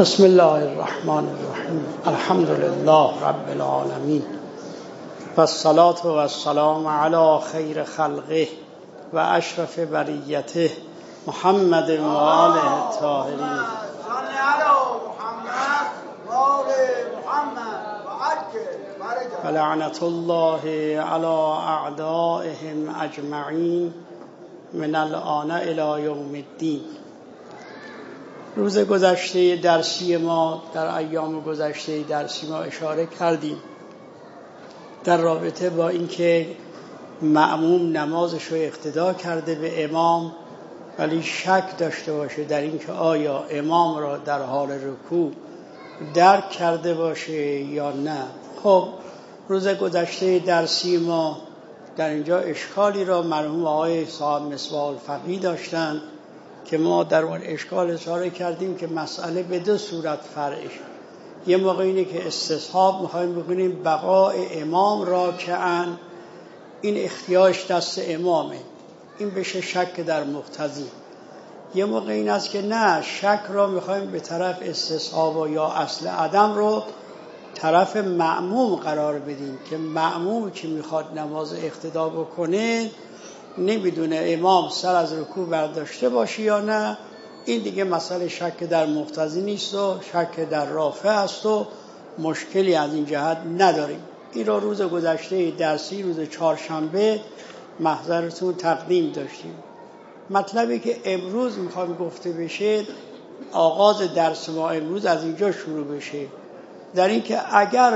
بسم الله الرحمن الرحیم. الحمد لله رب العالمین و الصلاة و السلام علی خیر خلقه و اشرف بریته محمد و آله الطاهرین. و لعنت الله علی اعدائهم اجمعین من الآن الی یوم الدین. روز گذشته درسی ما، در ایام گذشته درسی ما اشاره کردیم در رابطه با اینکه مأموم نمازش رو اقتدا کرده به امام ولی شک داشته باشه در اینکه آیا امام را در حال رکوع درک کرده باشه یا نه. خب روز گذشته درسی ما در اینجا اشکالی را مرحوم آقای صاحب مصباح الفقیه داشتن که ما در اون اشکال اشاره کردیم که مسئله به دو صورت فرعش. یه موقع اینه که استصحاب میخوایم بکنیم بقای امام راکعاً، این اختیارش دست امامه، این بشه شک در مقتضی. یه موقع این است که نه، شک را میخوایم به طرف استصحاب یا اصل عدم رو طرف مأموم قرار بدیم که مأموم که میخواد نماز اقتدا بکنه نمیدونه امام سر از رکوع برداشته باشه یا نه. این دیگه مسئله شک در مقتضی نیست و شک در رافع است و مشکلی از این جهت نداریم. این را روز گذشته درسی روز چهارشنبه محضرتون تقدیم داشتیم. مطلبی که امروز میخوام گفته بشه، آغاز درس ما امروز از اینجا شروع بشه، در این که اگر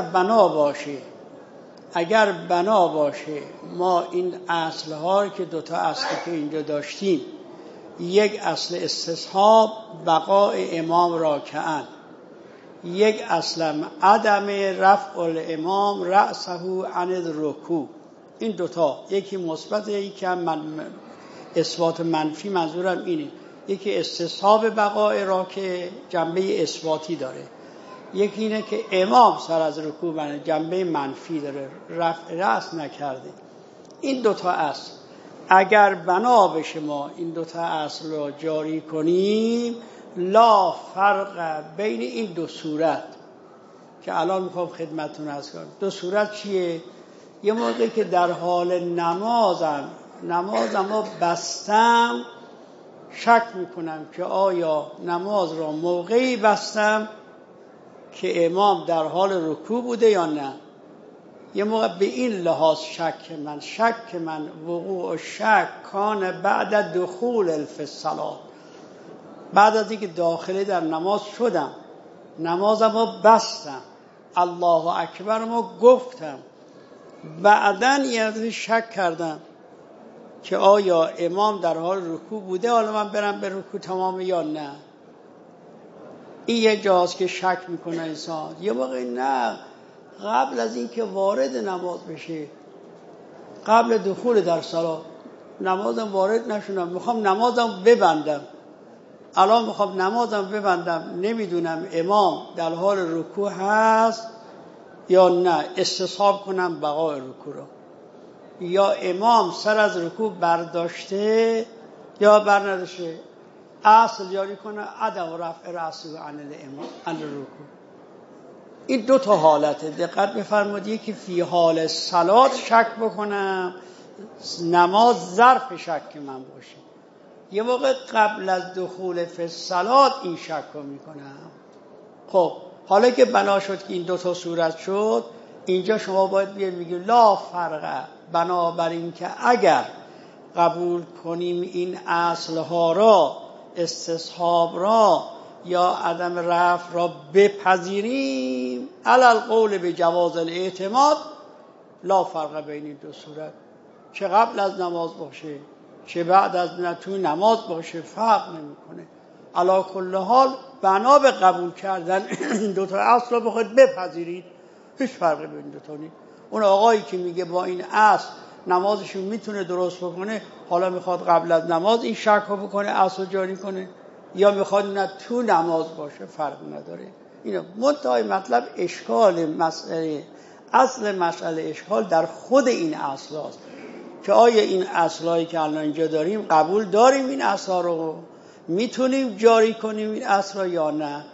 بنا باشه ما این اصلها که دوتا اصلی که اینجا داشتیم، یک اصل استصحاب بقای امام راکعاً، یک اصل عدم رفع الامام رأسه عن الرکوع، این دوتا یکی مثبت یکی هم اثبات منفی. منظورم اینه، یکی استصحاب بقای راکع جنبه اثباتی داره، یکی اینه که امام سر از رکوع جنبه منفی داره، رفع رأس نکرده. این دوتا اصل اگر بنا بشه ما این دوتا اصل رو جاری کنیم، لا فرق بین این دو صورت که الان میخوام خدمتتون عرض کنم. دو صورت چیه؟ یه موقعی که در حال نمازم رو بستم، شک میکنم که آیا نماز را موقعی بستم که امام در حال رکوع بوده یا نه. یه موقع به این لحاظ شک من وقوع شک کان بعد دخول فی الصلاة، بعد از اینکه داخله در نماز شدم، نمازم رو بستم، الله اکبر رو گفتم، بعدن یه شک کردم که آیا امام در حال رکوع بوده، حالا من برم به رکوع تمام یا نه. این یه جاست که شک میکنه انسان. یه موقع نه، قبل از اینکه وارد نماز بشه، قبل دخول در صلاة، نمازم وارد نشونم، میخوام نمازم ببندم، الان میخوام نمازم ببندم، نمیدونم امام در حال رکوع هست یا نه، استصحاب کنم بقای رکوع رو، یا امام سر از رکوع برداشته یا برنداشته، اصل جاری کنه عدم رفع رأسه عن الامام عن الرکوع. این دو تا حالته، دقت بفرمایید. که فی حال صلات شک بکنم، نماز ظرف شک من باشه. یه موقع قبل از دخول فی صلات این شک رو میکنم. خب حالا که بنا شد که این دو تا صورت شد، اینجا شما باید بیاید بگید لا فرق، بنابراین که اگر قبول کنیم این اصلها را، استصحاب را یا عدم رفع را بپذیریم، علی القول به جواز الاعتماد، لا فرق بین این دو صورت، چه قبل از نماز باشه چه بعد از تو نماز باشه، فرق نمیکنه. علی کل حال بنا به قبول کردن این دو تا اصل را بخواید بپذیرید، هیچ فرقی بین دو تا نیست. اون آقایی که میگه با این اصل نمازشون میتونه درست بکنه، حالا میخواد قبل از نماز این شک رو بکنه، اصل جاری کنه، یا میخواد نه تو نماز باشه، فرق نداره. اینو منتهای مطلب اشکال مسئله، اصل مسئله اشکال در خود این اصل هاست که آیا این اصلایی که الان اینجا داریم قبول داریم این اصلا رو، میتونیم جاری کنیم این اصلا یا نه.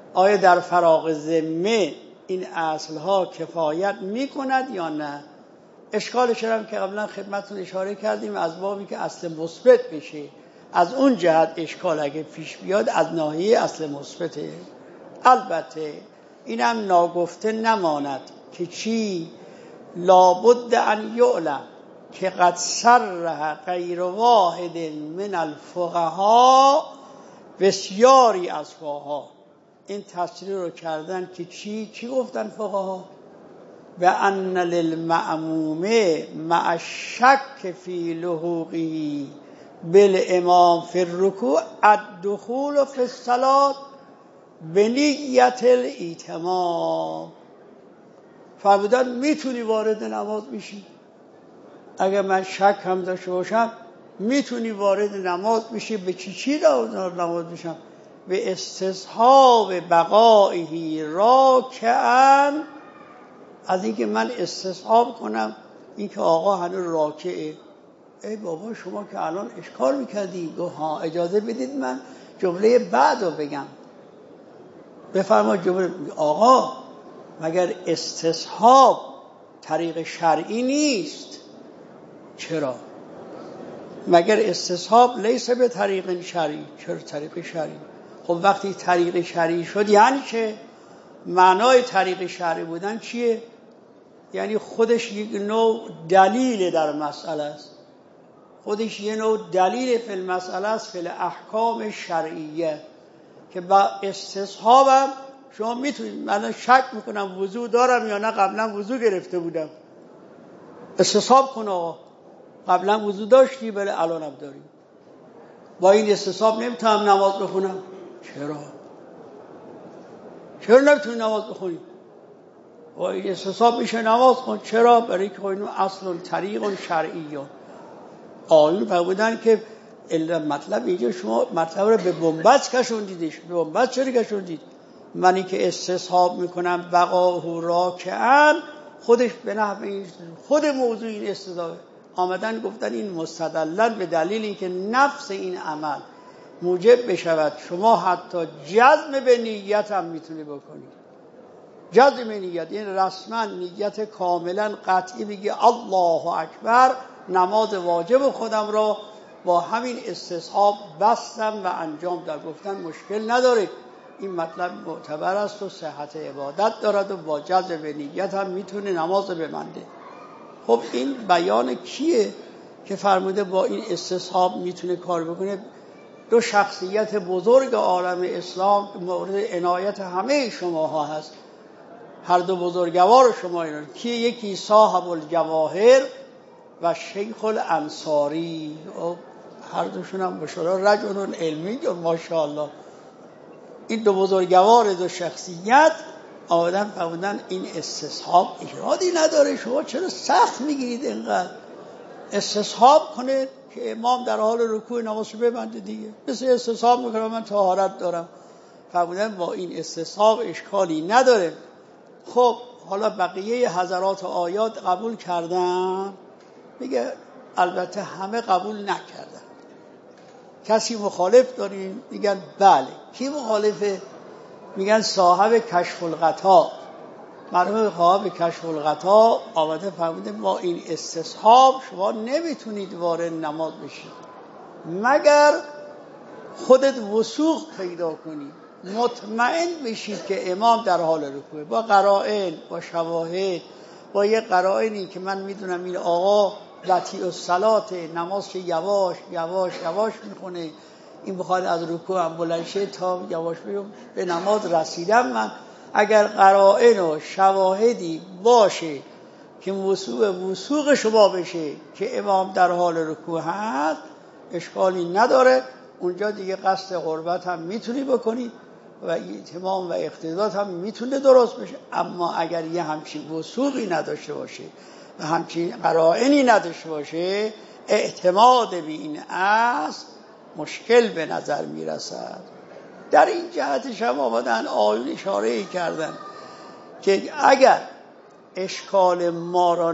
آیا در فراغ ذمه این اصلها کفایت میکند یا نه؟ اشکالش هم که قبلا خدمتتون اشاره کردیم، از بابی که اصل مثبت بشه، از اون جهت اشکال اگه پیش بیاد از ناحیه اصل مثبته. البته اینم ناگفته نماند که چی لابد ان یعلم که قد صرح غیر واحد من الفقها، بسیاری از فقها این تصریح رو کردن که چی گفتن فقها؟ به ان للمأموم مع الشک فی لحوقه بالامام فی الرکوع الدخول فی الصلاة بنیت الاتمام. فرمودن میتونی وارد نماز بشی، اگر من شک هم داشته باشم میتونی وارد نماز بشی. به چی نماز بشم؟ به استصحاب بقائه راکعا، از اینکه من استصحاب کنم اینکه آقا هنوز راکعه. ای بابا شما که الان اشکال میکردی. گفت ها اجازه بدید من جمله بعد رو بگم. بفرما جمله. آقا مگر استصحاب طریق شرعی نیست؟ چرا؟ مگر استصحاب لیس به طریق شرعی؟ چرا طریق شرعی؟ خب وقتی طریق شرعی شد یعنی چه؟ معنای طریق شرعی بودن چیه؟ یعنی خودش یک نوع دلیل در مسئله است، خودش یک نوع دلیل فی المسئله است، فی الاحکام شرعیه، که با استصحابم شما میتونید. من شک میکنم وضو دارم یا نه، قبلا وضو گرفته بودم. استصحاب کن آقا، قبلا وضو داشتی؟ بله الانم داری. با این استصحاب نمیتونم نماز بخونم. چرا نمیتونی نماز بخونی؟ با این استصحاب میشه نماز خون. چرا؟ برای که اینو اصل طریق شرعی. آیون فرمودن که مطلب اینجا شما مطلب رو به بنبست کشوندیدش. به بنبست چرا کشوندید؟ منی که استصحاب میکنم بقاه راکعا، خودش به نحو خود موضوع این استدلال آمدن گفتن این مستدلن به دلیل اینکه نفس این عمل موجب بشود شما حتی جزم به نیت هم میتونی بکنید. جزم به نیت این رسما نیت کاملا قطعی بگی الله اکبر، نماز واجب خودم را با همین استصحاب بستم و انجام دادم. گفتن مشکل نداره، این مطلب معتبر است و صحت عبادت دارد و با جزم به نیت هم میتونه نماز ببنده. خب این بیان کیه که فرموده با این استصحاب میتونه کار بکنه؟ دو شخصیت بزرگ عالم اسلام مورد عنایت همه شماها هست. هر دو بزرگوار شما اینا کیه؟ یکی صاحب الجواهر و شیخ الانصاری. هر دوشون هم بشرا رجل علمی و ماشاءالله. این دو بزرگوار دو شخصیت آمدن فرمودن این استصحاب ایرادی نداره، شما چرا سخت میگیرید اینقدر؟ استصحاب کنه که امام در حال رکوع نمازشو ببنده دیگه. مثل استصحاب میکنه من طهارت دارم. فرمودن با این استصحاب اشکالی نداره. خب حالا بقیه حضرات آیات قبول کردن؟ میگه البته همه قبول نکردن. کسی مخالف دارین؟ میگن بله. کی مخالفه؟ میگن صاحب کشف الغطا. مرحوم صاحب کشف الغطا آمده فرموده با این استصحاب شما نمیتونید وارد نماز بشید مگر خودت وثوق پیدا کنید، مطمئن بشید که امام در حال رکوعه، با قرائن، با شواهد، با یه قرائنی که من میدونم این آقا بطیء الصلات، نماز که یواش یواش یواش میخونه، این بخواد از رکوع هم بلند شه تا یواش به نماز رسیدم. من اگر قرائن و شواهدی باشه که وثوق شما بشه که امام در حال رکوع هست، اشکالی نداره. اونجا دیگه قصد قربت هم میتونی بکنی و اتمام و اقتداد هم میتونه درست بشه. اما اگر یه همچین وثوقی نداشته باشه و همچین قرائنی نداشته باشه، اعتماد به این اصل مشکل به نظر میرسد. در این جهتش هم آمدن آیون اشاره کردن که اگر اشکال ما را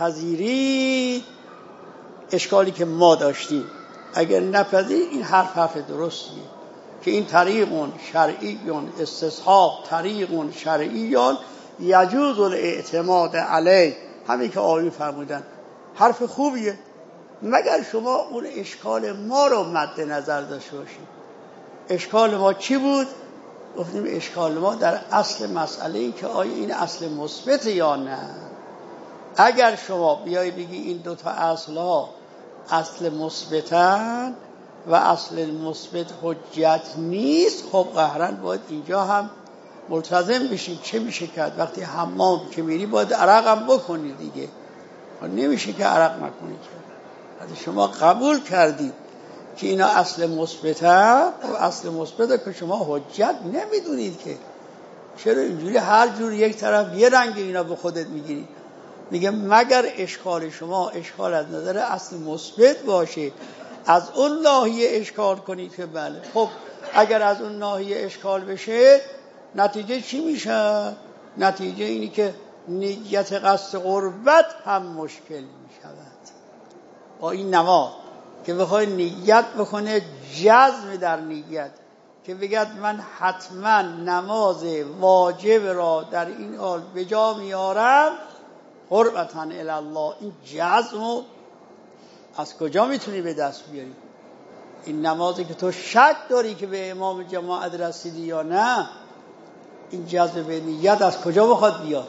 نپذیرید، اشکالی که ما داشتیم اگر نپذیرید، این حرف درستیه که این طریق شرعی استصحاب طریق شرعی یجوز الاعتماد علیه، همین که آیه فرمودن حرف خوبیه، مگر شما اون اشکال ما رو مد نظر داشته باشید. اشکال ما چی بود؟ گفتیم اشکال ما در اصل مسئله ای که آیا این اصل مثبت یا نه. اگر شما بیای بگی این دوتا اصل ها اصل مثبتن و اصل مثبت حجت نیست، خب قهرا باید اینجا هم ملتزم بشید. چه میشه کرد؟ وقتی حمام که میری باید عرق هم بکنی دیگه، نمیشه که عرق نکنی. وقتی شما قبول کردید که اینا اصل مثبتن و اصل مثبت که شما حجت نمیدونید که چرا اینجوری هر جور یک طرف یه رنگ اینا به خودت میگیری. میگه مگر اشکال شما اشکال از نظر اصل مثبت باشه، از اون ناحیه اشکال کنید که بله. خب اگر از اون ناحیه اشکال بشه نتیجه چی میشه؟ نتیجه اینی که نیت قصد قربت هم مشکل میشود. با این نماز که بخوای نیت بکنه جزم در نیت که بگد من حتما نماز واجب را در این حال به جا میارم قربتاً الی الله، این جزم از کجا میتونی به دست بیاری؟ این نمازی که تو شک داری که به امام جماعت رسیدی یا نه، این جزم به نیت از کجا بخواد بیاد؟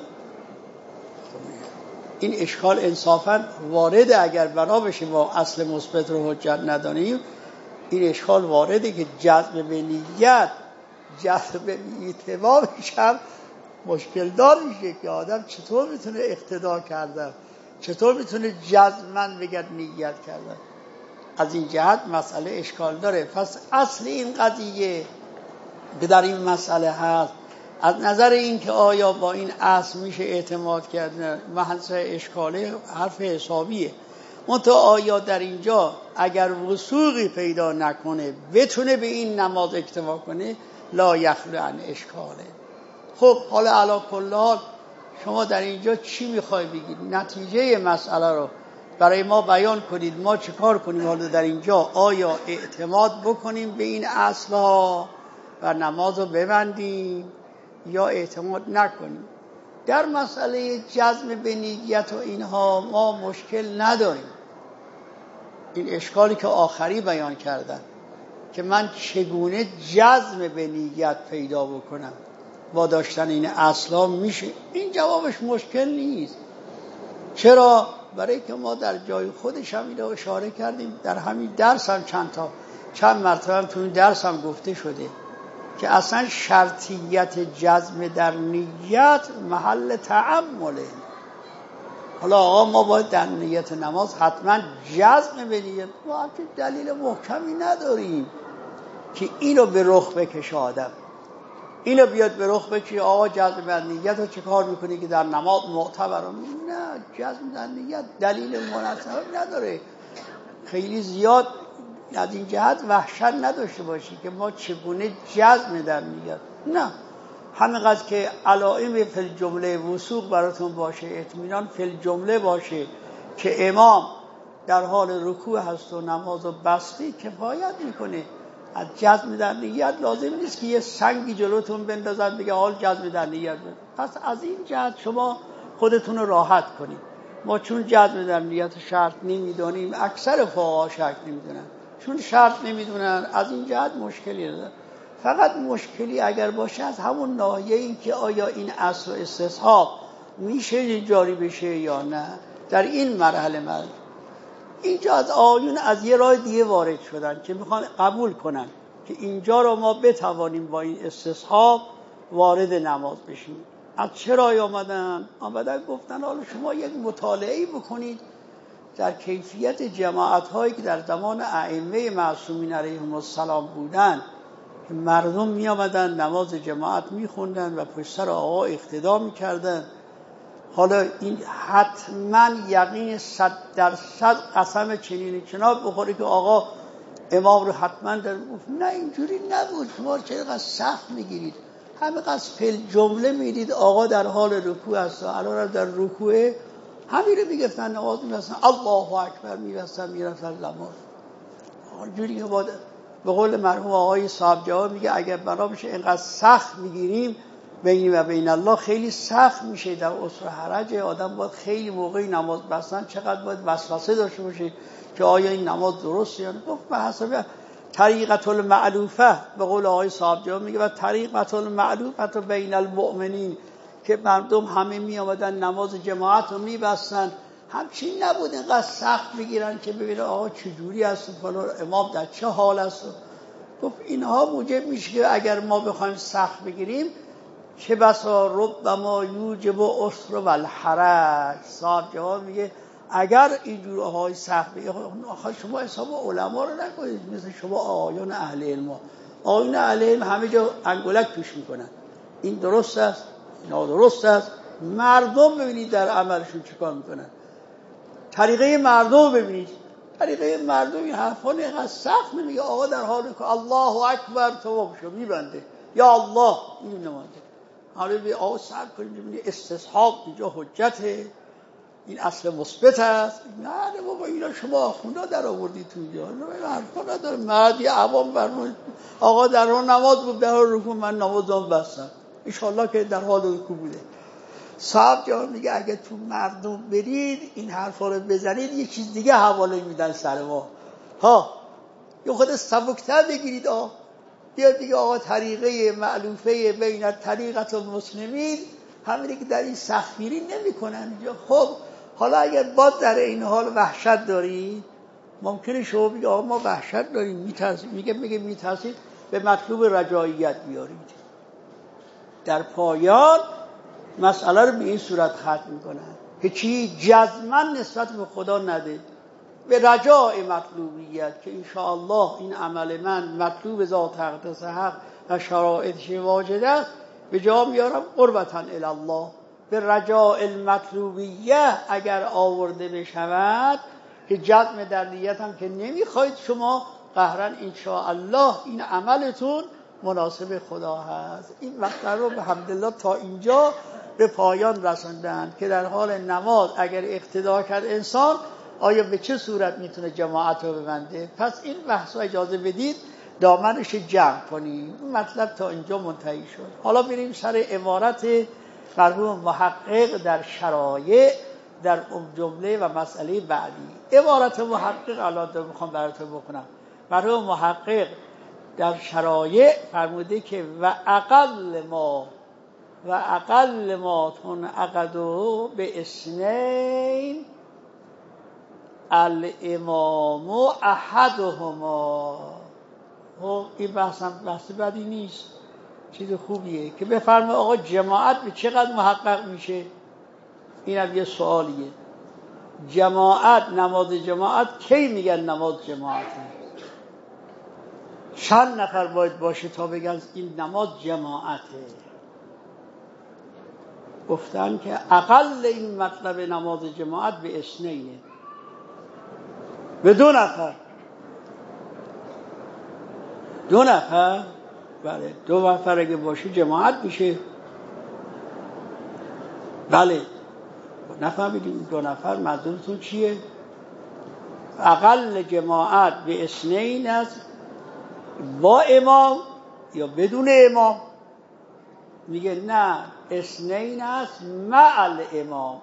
این اشکال انصافاً وارده. اگر بنا بشه ما اصل مثبت رو حجت ندانیم، این اشکال وارده که جزم به نیت جزم به اتمامش هم مشکل دار میشه که آدم چطور میتونه اقتدا کردن، چطور میتونه جزماً بگه نیت کردن. از این جهت مسئله اشکال داره. پس اصل این قضیه که در این مسئله هست از نظر این که آیا با این اصل میشه اعتماد کردن، محل اشکاله حرف حسابیه. منتها آیا در اینجا اگر وثوقی پیدا نکنه بتونه به این نماز اکتفا کنه، لا یخلو عن اشکاله. خب حالا علی کل حال شما در اینجا چی میخوای بگید؟ نتیجه مسئله رو برای ما بیان کنید. ما چه کار کنیم حالا در اینجا؟ آیا اعتماد بکنیم به این اصلها و نماز رو ببندیم یا اعتماد نکنیم؟ در مسئله جزم به نیت و اینها ما مشکل نداریم. این اشکالی که آخری بیان کردن که من چگونه جزم به نیت پیدا بکنم با داشتن این اصلا میشه، این جوابش مشکل نیست. چرا؟ برای که ما در جای خودش هم اینو اشاره کردیم. در همین درس هم چند مرتبه هم تو این درس هم گفته شده که اصلا شرطیت جزم در نیت محل تأمله. حالا آقا ما باید در نیت نماز حتما جزم به نیت، ما همچه دلیل محکمی نداریم که اینو به رخ بکشه آدم، اینو بیاد به رخ بکشه آقا جزم در نیت رو چه کار میکنی که در نماز معتبره؟ نه، جزم در نیت دلیل مناسب نداره. خیلی زیاد از این جهت وحشت نداشته باشی که ما چگونه جزم در نیت. نه، همینقدر که علائم فی الجمله وثوق براتون باشه، اطمینان فی الجمله باشه که امام در حال رکوع هست و نماز و بستی کفایت میکنه. از جزم در نیت لازم نیست که یه سنگی جلوتون بندازن بگه حال جزم در نیت بند. پس از این جهت شما خودتون رو راحت کنید. ما چون جزم در نیت شرط نمیدونیم، اکثر فقها شرط نمیدونن، چون شرط نمیدونن از این جهت مشکلی نداره. فقط مشکلی اگر باشه از همون ناحیه این که آیا این اصل و استصحاب میشه جاری بشه یا نه. در این مرحله اینجا از آیون از یه راه دیگه وارد شدن که میخوان قبول کنن که اینجا رو ما بتوانیم با این استصحاب وارد نماز بشیم. از چه راه آمدن گفتن حالا شما یک مطالعه بکنید در کیفیت جماعت هایی که در زمان ائمه معصومین علیهم السلام بودن که مردم می آمدن نماز جماعت می خوندن و پشت سر آقا اقتدا می کردن. حالا این حتما یقین 100% قسم چنین چناب بخوره که آقا امام رو حتما در نه، اینجوری نبود. شما چقدر سخت میگیرید، همینقدر فی جمله میدید آقا در حال رکوع است و الان در رکوعه همین رو میگفتن نماز میرسن الله اکبر میرسن نماز. اینجوری که باید به قول مرحوم آقای صاحب جواد میگه اگر بنا بشه اینقدر سخت میگیریم بینی و بین الله خیلی سخت میشه. در عسر حرج آدم باید خیلی موقعی نماز بستن چقدر باید وسوسه داشته باشه که آیا این نماز درسته یا نه. گفت به حسب طریقت المعلوفه، به قول آقای صاحب جواد میگه و طریقت المعلوفه بین المؤمنین، که مردم همه می آمدن نماز جماعت رو میبستن، همچین نبود اینقدر سخت بگیرن که ببینه آقا چجوری هست فلان امام در چه حال است. گفت اینها موجب میشه که اگر ما بخوایم سخت بگیریم چه بسا ربما یوجب عسر و الحرج. صاحب جواب میگه اگر اینجور های سخت بگیریم، شما حساب علما رو نکنید مثل شما آقایان اهل علم. آقایان اهل علم همه جا انگولک توش میکنن، این درست است نادرست است. مردم ببینید در عملشون چیکار میکنن، طریقه مردم ببینید. طریقه مردم این حرفا اینقدر سخت نمیگه. آقا در حالی که الله اکبر تواب شو میبنده یا الله این نمازه. حالا به آقا صبر کنید ببینید استصحاب اینجا حجته، این اصل مثبت است. نه بابا اینا شما آخوندا در آوردید تو اینجا، نه حرفا نداره. مردی عوام برنامه آقا در حال نماز بود در حال رکوع من نمازم بستم ان شاءالله که در حال رکوع بوده. صاحب جان میگه اگه تو مردم برید این حرفا رو بزنید یه چیز دیگه حواله میدن سر ما ها، یه خود سبکتر بگیرید. بیاد دیگه آقا طریقه مألوفه بین طریقت المسلمین همینه که در این سختگیری نمیکنن اینجا. خب حالا اگر باز در این حال وحشت دارید ممکنه شما بگید آقا ما وحشت داریم میترسیم، میگه میترسید به مطلوب رجاییت بیارید. در پایان مسئله رو به این صورت ختم میکنن که چی؟ جزما نسبت به خدا نده، به رجاء مطلوبیت که انشاءالله این عمل من مطلوب ذات اقدس حق و شرایطش واجد است به جا میارم قربتا الی الله. به رجاء المطلوبیه اگر آورده بشود که جزم در نیت هم که نمیخواید شما قهرا انشاءالله این عملتون مناسب خدا هست. این مطلب رو به حمدالله تا اینجا به پایان رساندن که در حال نماز اگر اقتدا کرد انسان آیا به چه صورت میتونه جماعت رو ببنده. پس این بحث رو اجازه بدید دامنش جمع کنیم. این مطلب تا اینجا منتهی شد. حالا بریم سر عبارت مرحوم محقق در شرایع در جمله و مسئله بعدی. عبارت محقق الان میخوام براتون بکنم. مرحوم محقق در شرایع فرموده که و اقل ما تنعقدو به اثنین الامام احدهما. این بحث بدی نیست، چیز خوبیه که بفرمه آقا جماعت به چقدر محقق میشه. این هم یه سوالیه. جماعت، نماز جماعت کی میگن نماز جماعته؟ چند نفر باید باشه تا بگن این نماز جماعته؟ گفتن که اقل این مطلب نماز جماعت به اثنینه، به 2 نفر. 2 نفر، بله 2 نفر اگه باشه جماعت میشه. بله نفهمیدیم 2 نفر منظورتون چیه؟ اقل جماعت به اثنین است، با امام یا بدون امام؟ میگه نه اثنین است مع الامام.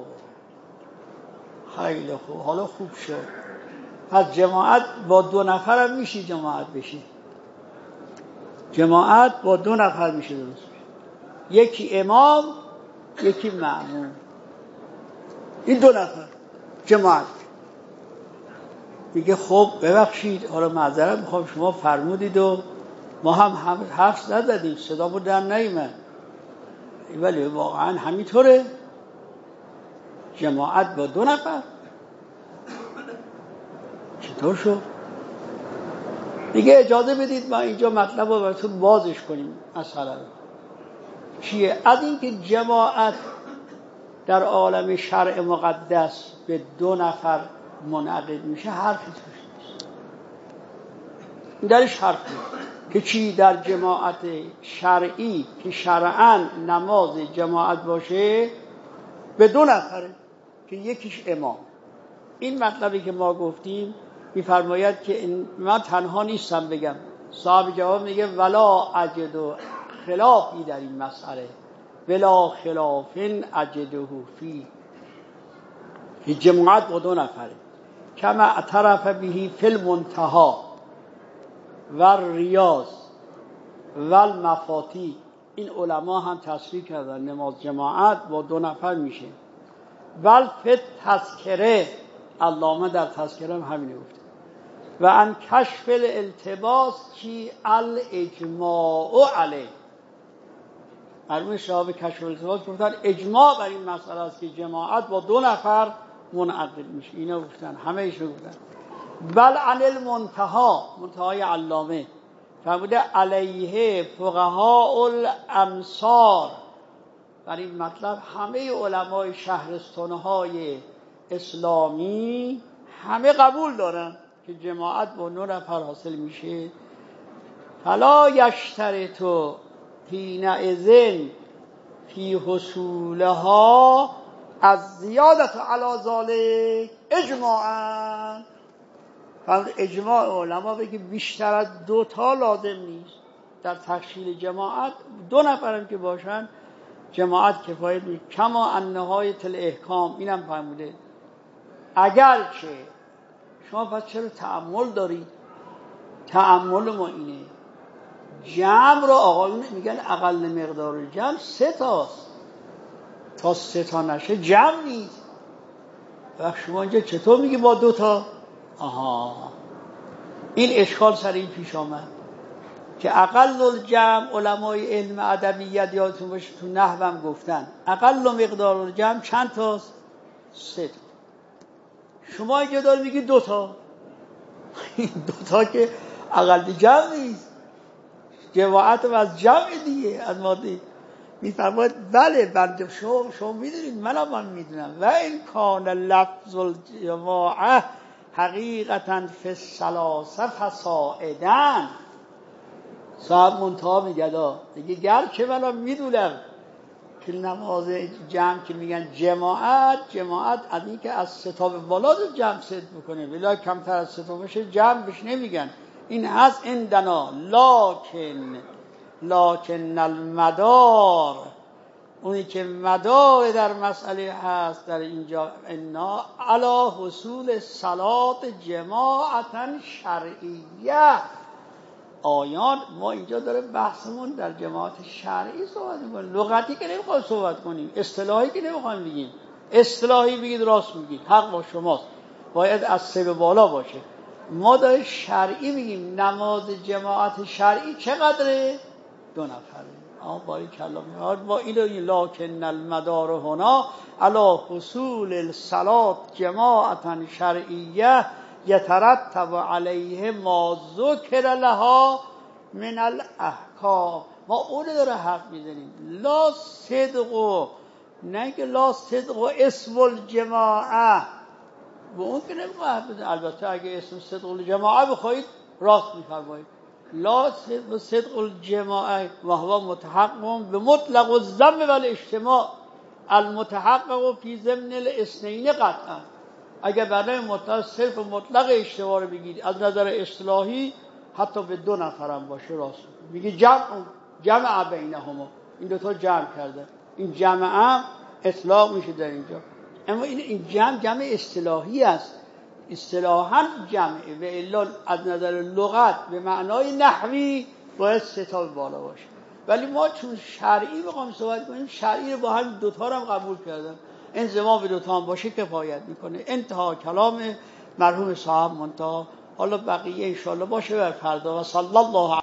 خیلی خوب، حالا خوب شد. پس جماعت با 2 نفر هم میشه جماعت بشه. جماعت با 2 نفر میشه درست بشه. یکی امام یکی مأموم، این 2 نفر جماعت. میگه خب ببخشید حالا معذرت میخوام شما فرمودید و ما هم حرف نزدیم صدامو در نیامد، ولی واقعا همینطوره. جماعت با 2 نفر چطور شد؟ دیگه اجازه بدید ما اینجا مطلب رو براتون بازش کنیم. مثلا چیه؟ از این که جماعت در عالم شرع مقدس به 2 نفر منعقد میشه حرفی توش نیست. درش حرف نیست که چی؟ در جماعت شرعی که شرعاً نماز جماعت باشه به 2 نفره که یکیش امام. این مطلبی که ما گفتیم می‌فرماید که من تنها نیستم بگم. صاحب جواب میگه ولا اجد خلافی در این مسئله، ولا خلاف اجده فی. جماعت با 2 نفره. کما اعترف بهی فی المنتهى و ریاض و المفاتی. این علما هم تصریح کردن نماز جماعت با 2 نفر میشه. ول فی تذکره، علامه در تذکره هم همینه گفته. و ان کشف الالتباس کی الاجماع علیه. مرحوم شهاب کشف الالتباس گفتن اجماع بر این مسئله است که جماعت با 2 نفر منعقد میشه. اینا گفتن، همه ایشون گفتن. بل عن المنتهى، منتهای علامه فرموده علیه فقهاء الامصار. بر این مطلب همه علمای شهرستانهای اسلامی همه قبول دارن که جماعت با 9 نفر حاصل میشه. فلا یشترط حینئذ فی حصولها از زیادت علی ذلک اجماعا. اجماع علما بگه بیشتر از 2 تا لازم نیست در تشکیل جماعت. 2 نفرم که باشن جماعت کفایت نیست. کما ان نهایت الاحکام، اینم فرموده اگرچه شما پس چرا تأمل دارید؟ تأمل ما اینه جمع رو آقایون میگن اقل مقدار جمع 3 تاست، تا 3 تا نشه جمع نیست. و شما اینجا چطور میگی با 2 تا؟ این اشکال سر این پیش آمد که اقل الجمع، علمای علم ادبیات یادتون باشه تو نحو هم گفتن اقل مقدار الجمع چند تاست؟ 3 تا. شما اینجا داری میگی 2 تا. این 2 تا که اقل جمع نیست، جماعت از جمع دیگه، از ماده. میفرماید بله بنده شما میدونید، من میدونم. و این کان لفظ الجماعه حقیقتا فی الثلاثه فصاعدا. صاحب منتها میگه گرچه من میدونم که نماز جمع که میگن جماعت از این که از 3 تا به بالا جمع صد میکنه، ولی کمتر از 3 تا بشه جمع بهش نمیگن. این هست عندنا لکن المدار، اونی که مدار در مسئله هست در اینجا انا علی حصول صلات جماعتا شرعیه. آیان ما اینجا داره بحثمون در جماعت شرعی صحبت میکنیم، لغتی که نمیخوایم صحبت کنیم، اصطلاحی که نمیخوایم بگیم. اصطلاحی بگید راست میگید، حق با شماست، باید از 3 به بالا باشه. ما داره شرعی میگیم نماز جماعت شرعی چقدره؟ 2 نفره. باری کلام با اینو لکن المدار هنا علی حصول الصلاة جماعتا شرعیه یترتب علیه ما ذکر لها من الاحکام. ما اون داره حرف میزنیم. لا صدق، نه که لا صدق اسم الجماعه، به اون که نمیخواه. البته اگه اسم صدق الجماعه بخواید راست میفرمایید. لا صدق الجماعه و هو متحقق به مطلق الضم و الاجتماع المتحقق فی ضمن الاثنین قطعا. اگر برای مطلق صرف مطلق اجتماع رو بگید از نظر اصطلاحی حتی به 2 نفرم باشه راست میگه جمع بینهما، این 2 تا جمع کرده. این جمع هم اطلاق میشه در اینجا، اما این جمع اصطلاحی است. اصطلاحاً جمعه و الا از نظر لغت به معنای نحوی باید 3 تا بالا باشه. ولی ما چون شرعی بخوام صحبت کنیم، شرعی رو با هم 2 تا هم قبول کردن، انضمام به 2 تا هم باشه کفایت میکنه. انتها کلام مرحوم صاحب منتها. حالا بقیه انشاءالله باشه بر فردا. و صلی الله